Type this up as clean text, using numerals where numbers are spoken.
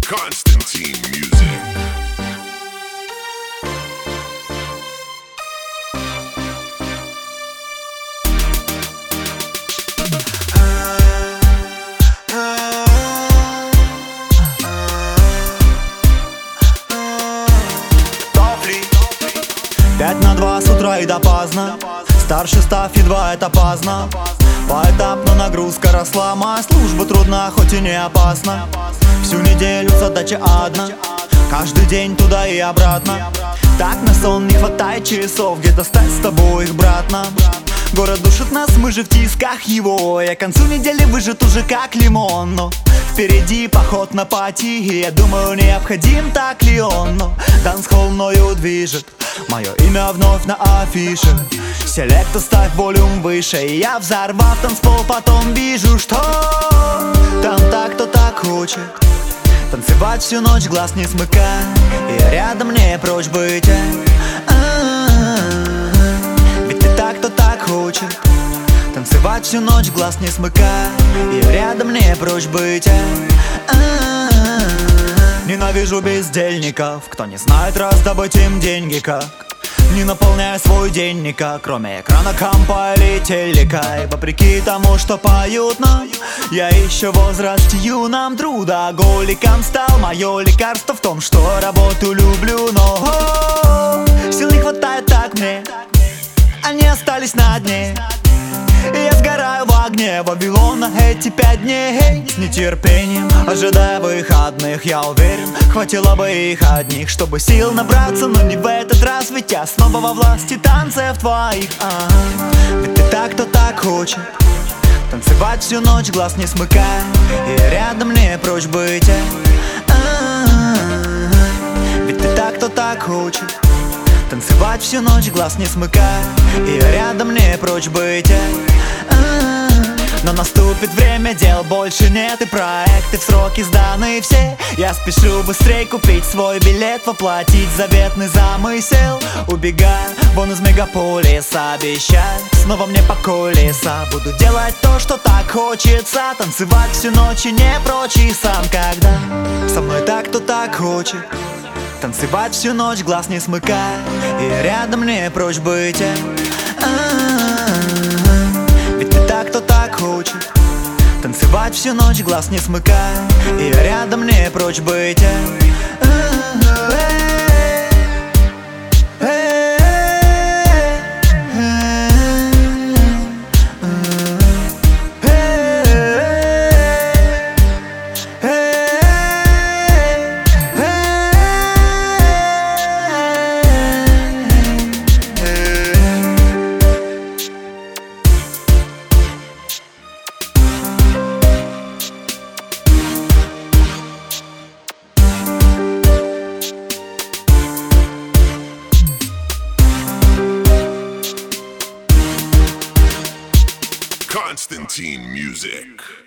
Konstantin Music. Пять на 2 с утра и допоздна. Старше став, едва это поздно. Поэтапно нагрузка росла. Моя служба трудна, хоть и не опасна. Всю неделю задача одна, каждый день туда и обратно. Так на сон не хватает часов, где достать с тобой их обратно. Город душит нас, мы же в тисках его. Я к концу недели выжат уже как лимон. Но впереди поход на пати, и я думаю, необходим так ли он. Но дансхолл мною движет, мое имя вновь на афише. Селекта, ставь волюм выше, и я, взорвав танцпол, потом вижу, что там так, кто так хочет танцевать всю ночь, глаз не смыкая, и рядом не прочь быть. Ведь ты так, кто так хочет танцевать всю ночь, глаз не смыкая, и рядом не прочь быть. Ненавижу бездельников, кто не знает раздобыть им деньги как. Не наполняя свой день никак, кроме экрана компа или телека. И вопреки тому, что поют нам, я еще в возрасте юном трудоголиком стал. Мое лекарство в том, что работу люблю, но сил не хватает так мне, они остались на дне. И я сгораю в огне Вавилона эти 5 дней. С нетерпением ожидая выходных, я уверен, хватило бы их одних, чтобы сил набраться, но не в этот раз. Ведь я снова во власти танцев твоих. Ведь ты так, кто так хочет танцевать всю ночь, глаз не смыкая, и рядом не прочь быть. Ведь ты так, кто так хочет танцевать всю ночь, глаз не смыкая, и рядом не прочь быть. Но наступит время, дел больше нет, и проекты в сроки сданы все. Я спешу быстрей купить свой билет, воплотить заветный замысел. Убегая вон из мегаполиса, обещаю, снова мне по колеса. Буду делать то, что так хочется, танцевать всю ночь и не прочь. И сам когда со мной так, кто так хочет танцевать всю ночь, глаз не смыкая, и рядом не прочь быть. Ведь ты так, кто так хочет танцевать всю ночь, глаз не смыкая, и рядом не прочь быть. Konstantin Music.